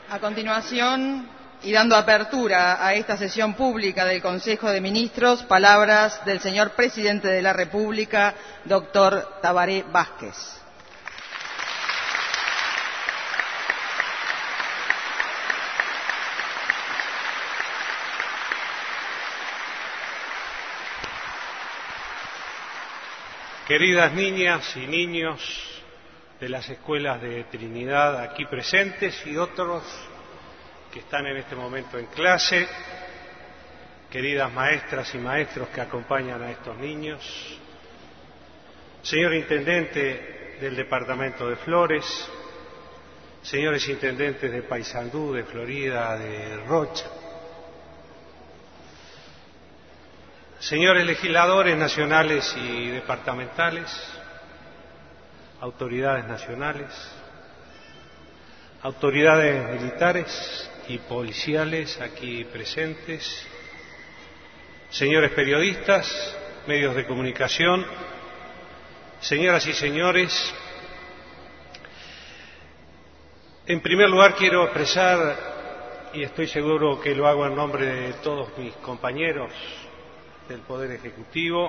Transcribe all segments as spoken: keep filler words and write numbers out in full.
A continuación, y dando apertura a esta sesión pública del Consejo de Ministros, palabras del señor Presidente de la República, doctor Tabaré Vázquez. Queridas niñas y niños de las escuelas de Trinidad aquí presentes y otros que están en este momento en clase, queridas maestras y maestros que acompañan a estos niños, señor Intendente del Departamento de Flores, señores Intendentes de Paysandú, de Florida, de Rocha, señores legisladores nacionales y departamentales, autoridades nacionales, autoridades militares y policiales aquí presentes, señores periodistas, medios de comunicación, señoras y señores, en primer lugar quiero expresar, y estoy seguro que lo hago en nombre de todos mis compañeros del Poder Ejecutivo,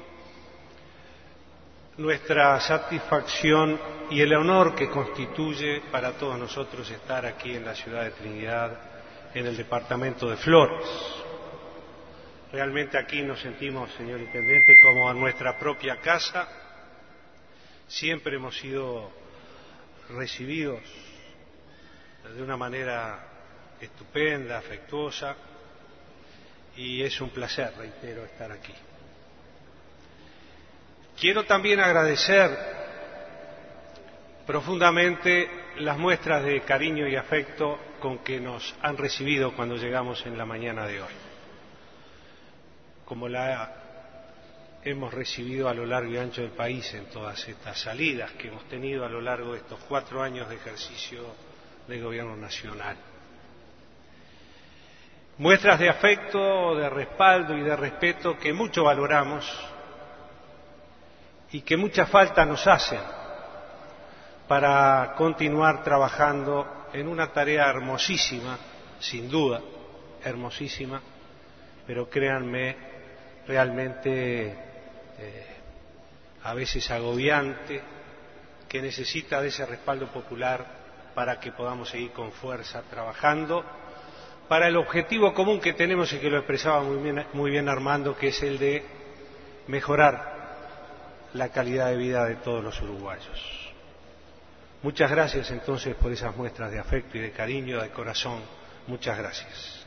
nuestra satisfacción y el honor que constituye para todos nosotros estar aquí en la ciudad de Trinidad, en el departamento de Flores. Realmente aquí nos sentimos, señor Intendente, como en nuestra propia casa. Siempre hemos sido recibidos de una manera estupenda, afectuosa, y es un placer, reitero, estar aquí. Quiero también agradecer profundamente las muestras de cariño y afecto con que nos han recibido cuando llegamos en la mañana de hoy, como la hemos recibido a lo largo y ancho del país en todas estas salidas que hemos tenido a lo largo de estos cuatro años de ejercicio del Gobierno Nacional. Muestras de afecto, de respaldo y de respeto que mucho valoramos y que mucha falta nos hacen para continuar trabajando en una tarea hermosísima, sin duda, hermosísima, pero créanme, realmente eh, a veces agobiante, que necesita de ese respaldo popular para que podamos seguir con fuerza trabajando para el objetivo común que tenemos y que lo expresaba muy bien, muy bien Armando, que es el de mejorar la calidad de vida de todos los uruguayos. Muchas gracias entonces por esas muestras de afecto y de cariño, de corazón. Muchas gracias.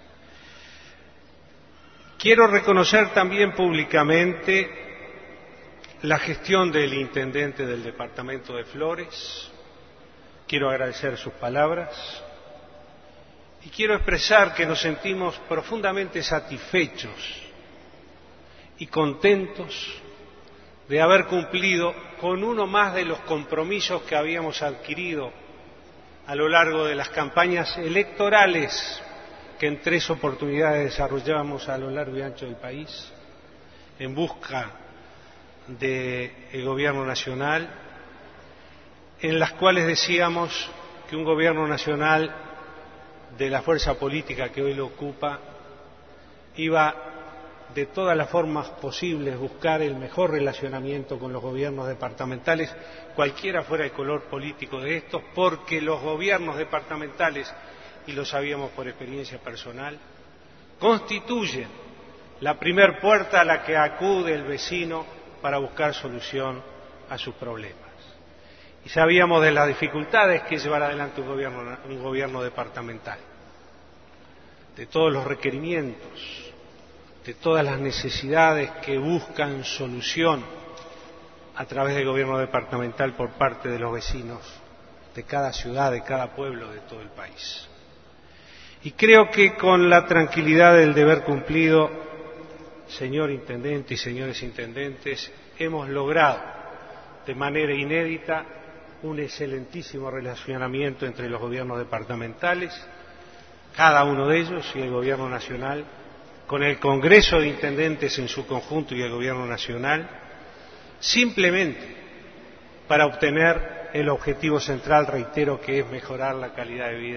Quiero reconocer también públicamente la gestión del Intendente del Departamento de Flores. Quiero agradecer sus palabras y quiero expresar que nos sentimos profundamente satisfechos y contentos de haber cumplido con uno más de los compromisos que habíamos adquirido a lo largo de las campañas electorales que en tres oportunidades desarrollamos a lo largo y ancho del país en busca del Gobierno Nacional, en las cuales decíamos que un Gobierno Nacional de la fuerza política que hoy lo ocupa iba de todas las formas posibles buscar el mejor relacionamiento con los gobiernos departamentales, cualquiera fuera el color político de estos, porque los gobiernos departamentales, y lo sabíamos por experiencia personal, constituyen la primer puerta a la que acude el vecino para buscar solución a sus problemas. Y sabíamos de las dificultades que es llevar adelante un gobierno, un gobierno departamental, de todos los requerimientos, de todas las necesidades que buscan solución a través del gobierno departamental por parte de los vecinos de cada ciudad, de cada pueblo, de todo el país. Y creo que con la tranquilidad del deber cumplido, señor Intendente y señores Intendentes, hemos logrado de manera inédita un excelentísimo relacionamiento entre los gobiernos departamentales, cada uno de ellos, y el Gobierno Nacional, con el Congreso de Intendentes en su conjunto y el Gobierno Nacional, simplemente para obtener el objetivo central, reitero, que es mejorar la calidad de vida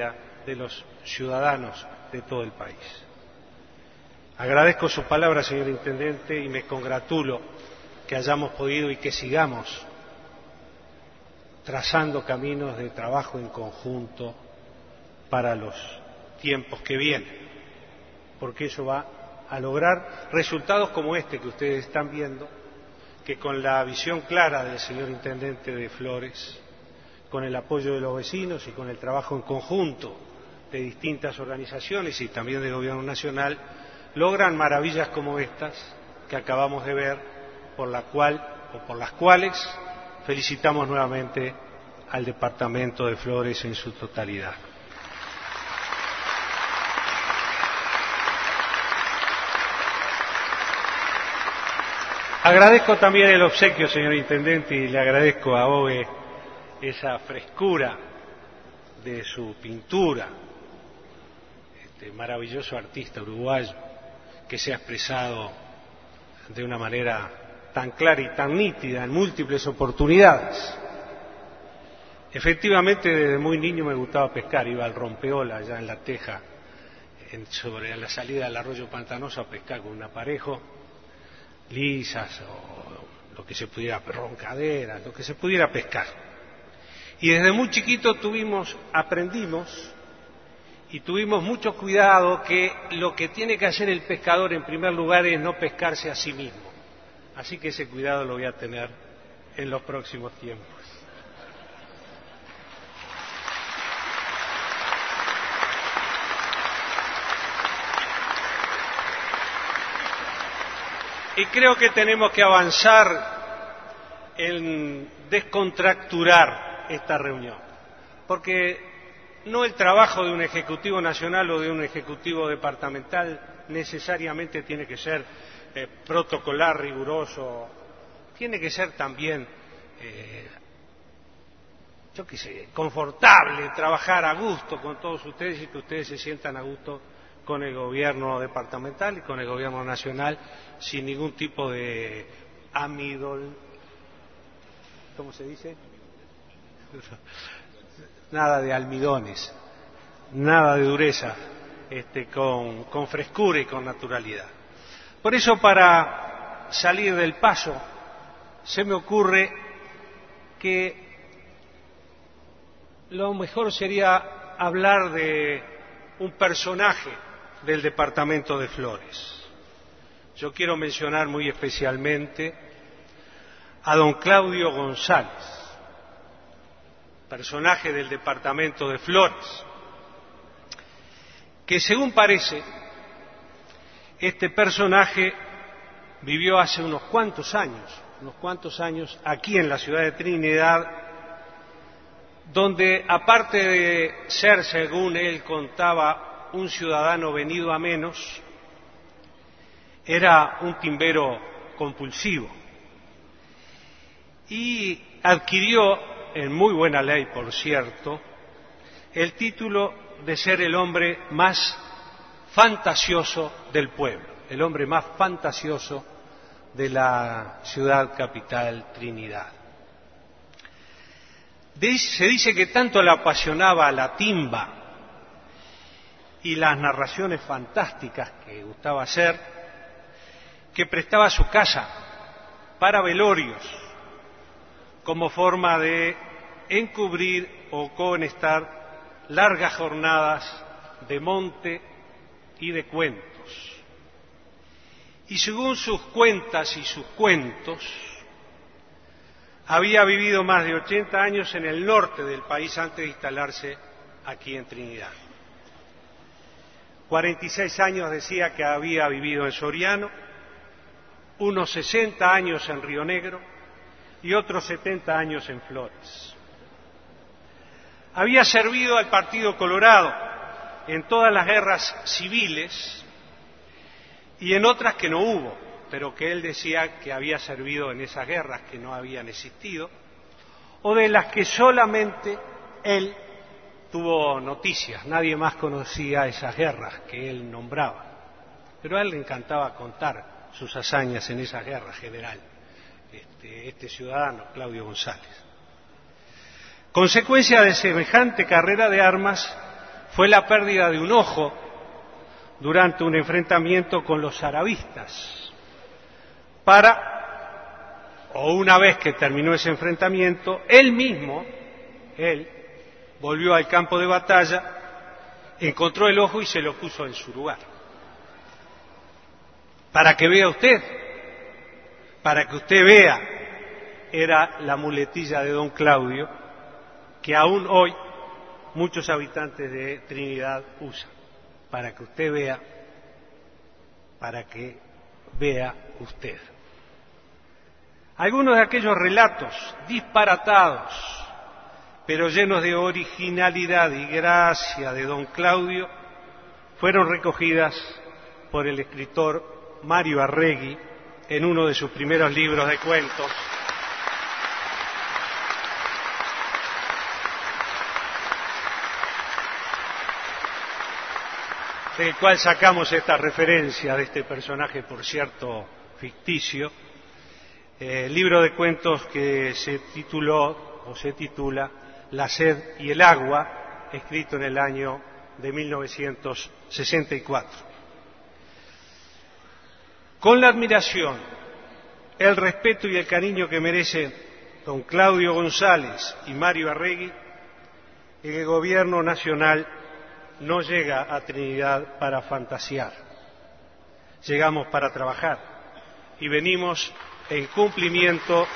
de los ciudadanos de todo el país. Agradezco sus palabras, señor Intendente, y me congratulo que hayamos podido y que sigamos trazando caminos de trabajo en conjunto para los tiempos que vienen, porque eso va a lograr resultados como este que ustedes están viendo, que con la visión clara del señor Intendente de Flores, con el apoyo de los vecinos y con el trabajo en conjunto de distintas organizaciones y también del Gobierno Nacional, logran maravillas como estas que acabamos de ver, por la cual o por las cuales felicitamos nuevamente al Departamento de Flores en su totalidad. Agradezco también el obsequio, señor Intendente, y le agradezco a Ove esa frescura de su pintura, este maravilloso artista uruguayo que se ha expresado de una manera tan clara y tan nítida en múltiples oportunidades. Efectivamente, desde muy niño me gustaba pescar, iba al rompeola allá en La Teja, en, sobre la salida del arroyo Pantanoso, a pescar con un aparejo, lisas o lo que se pudiera, roncaderas, lo que se pudiera pescar. Y desde muy chiquito tuvimos, aprendimos y tuvimos mucho cuidado que lo que tiene que hacer el pescador en primer lugar es no pescarse a sí mismo. Así que ese cuidado lo voy a tener en los próximos tiempos. Y creo que tenemos que avanzar en descontracturar esta reunión, porque no el trabajo de un Ejecutivo Nacional o de un Ejecutivo Departamental necesariamente tiene que ser eh, protocolar, riguroso, tiene que ser también, eh, yo qué sé, confortable, trabajar a gusto con todos ustedes y que ustedes se sientan a gusto con el gobierno departamental y con el gobierno nacional sin ningún tipo de amidol, ¿cómo se dice? Nada de almidones, nada de dureza, este, con, con frescura y con naturalidad. Por eso, para salir del paso, se me ocurre que lo mejor sería hablar de un personaje del Departamento de Flores. Yo quiero mencionar muy especialmente a don Claudio González, personaje del Departamento de Flores, que según parece, este personaje vivió hace unos cuantos años, unos cuantos años aquí en la ciudad de Trinidad, donde aparte de ser, según él contaba, un ciudadano venido a menos, era un timbero compulsivo y adquirió, en muy buena ley por cierto, el título de ser el hombre más fantasioso del pueblo, el hombre más fantasioso de la ciudad capital Trinidad. Se dice que tanto le apasionaba la timba y las narraciones fantásticas que gustaba hacer, que prestaba su casa para velorios como forma de encubrir o cohonestar largas jornadas de monte y de cuentos. Y según sus cuentas y sus cuentos, había vivido más de ochenta años en el norte del país antes de instalarse aquí en Trinidad. cuarenta y seis años decía que había vivido en Soriano, unos sesenta años en Río Negro y otros setenta años en Flores. Había servido al Partido Colorado en todas las guerras civiles y en otras que no hubo, pero que él decía que había servido en esas guerras que no habían existido, o de las que solamente él tuvo noticias. Nadie más conocía esas guerras que él nombraba, pero a él le encantaba contar sus hazañas en esas guerras, general, este, este ciudadano, Claudio González. Consecuencia de semejante carrera de armas fue la pérdida de un ojo durante un enfrentamiento con los zarabistas. Para, o una vez que terminó ese enfrentamiento, él mismo, él, volvió al campo de batalla, encontró el ojo y se lo puso en su lugar. Para que vea usted, para que usted vea, era la muletilla de don Claudio, que aún hoy muchos habitantes de Trinidad usan. Para que usted vea, para que vea usted. Algunos de aquellos relatos disparatados, pero llenos de originalidad y gracia de don Claudio, fueron recogidas por el escritor Mario Arregui en uno de sus primeros libros de cuentos, del cual sacamos esta referencia de este personaje, por cierto, ficticio, eh, libro de cuentos que se tituló o se titula La sed y el agua, escrito en el año de mil novecientos sesenta y cuatro. Con la admiración, el respeto y el cariño que merecen don Claudio González y Mario Arregui, el Gobierno Nacional no llega a Trinidad para fantasear. Llegamos para trabajar y venimos en cumplimiento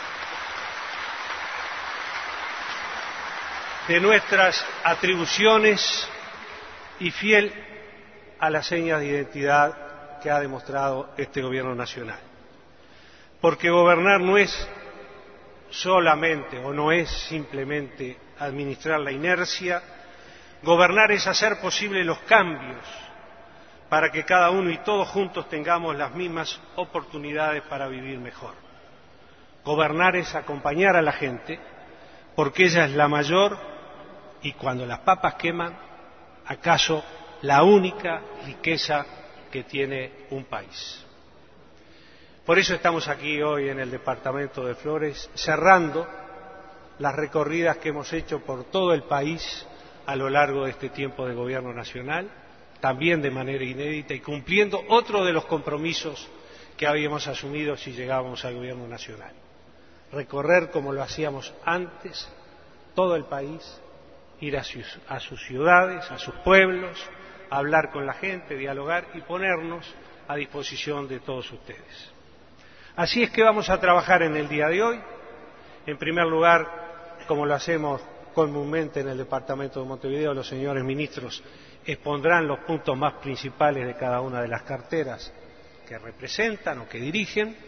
de nuestras atribuciones y fiel a las señas de identidad que ha demostrado este Gobierno Nacional. Porque gobernar no es solamente o no es simplemente administrar la inercia. Gobernar es hacer posible los cambios para que cada uno y todos juntos tengamos las mismas oportunidades para vivir mejor. Gobernar es acompañar a la gente porque ella es la mayor y cuando las papas queman, acaso la única riqueza que tiene un país. Por eso estamos aquí hoy en el departamento de Flores, cerrando las recorridas que hemos hecho por todo el país a lo largo de este tiempo de gobierno nacional, también de manera inédita y cumpliendo otro de los compromisos que habíamos asumido si llegábamos al gobierno nacional. Recorrer como lo hacíamos antes todo el país, ir a sus, a sus ciudades, a sus pueblos, hablar con la gente, dialogar y ponernos a disposición de todos ustedes. Así es que vamos a trabajar en el día de hoy. En primer lugar, como lo hacemos comúnmente en el Departamento de Montevideo, los señores ministros expondrán los puntos más principales de cada una de las carteras que representan o que dirigen,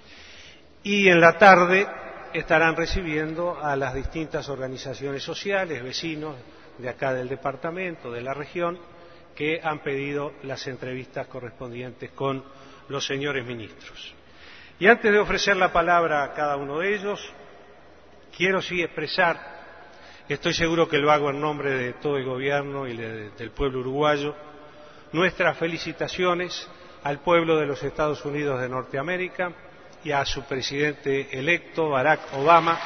y en la tarde estarán recibiendo a las distintas organizaciones sociales, vecinos de acá del departamento, de la región, que han pedido las entrevistas correspondientes con los señores ministros. Y antes de ofrecer la palabra a cada uno de ellos, quiero sí expresar, estoy seguro que lo hago en nombre de todo el gobierno y de, del pueblo uruguayo, nuestras felicitaciones al pueblo de los Estados Unidos de Norteamérica y a su presidente electo, Barack Obama,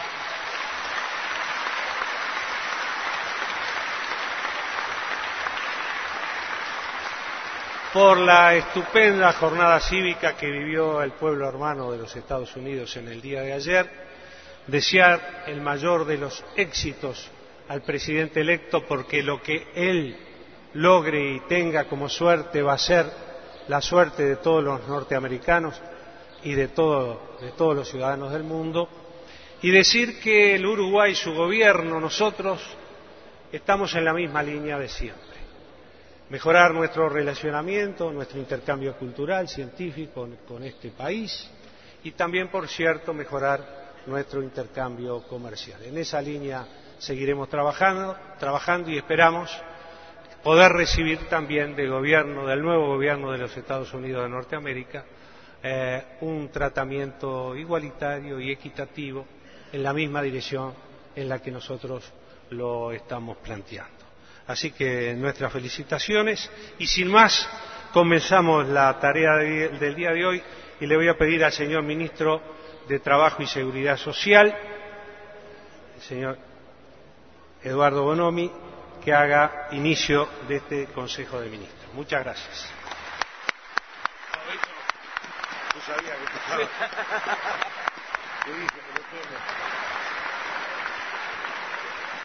por la estupenda jornada cívica que vivió el pueblo hermano de los Estados Unidos en el día de ayer, desear el mayor de los éxitos al presidente electo, porque lo que él logre y tenga como suerte va a ser la suerte de todos los norteamericanos y de, todo, de todos los ciudadanos del mundo, y decir que el Uruguay, su gobierno, nosotros estamos en la misma línea de siempre. Mejorar nuestro relacionamiento, nuestro intercambio cultural, científico con este país y también, por cierto, mejorar nuestro intercambio comercial. En esa línea seguiremos trabajando, trabajando y esperamos poder recibir también del gobierno, del nuevo gobierno de los Estados Unidos de Norteamérica, eh, un tratamiento igualitario y equitativo en la misma dirección en la que nosotros lo estamos planteando. Así que nuestras felicitaciones y sin más comenzamos la tarea de, del día de hoy y le voy a pedir al señor ministro de Trabajo y Seguridad Social, el señor Eduardo Bonomi, que haga inicio de este Consejo de Ministros. Muchas gracias. No sabía que estaba. Te dije, me lo tomo.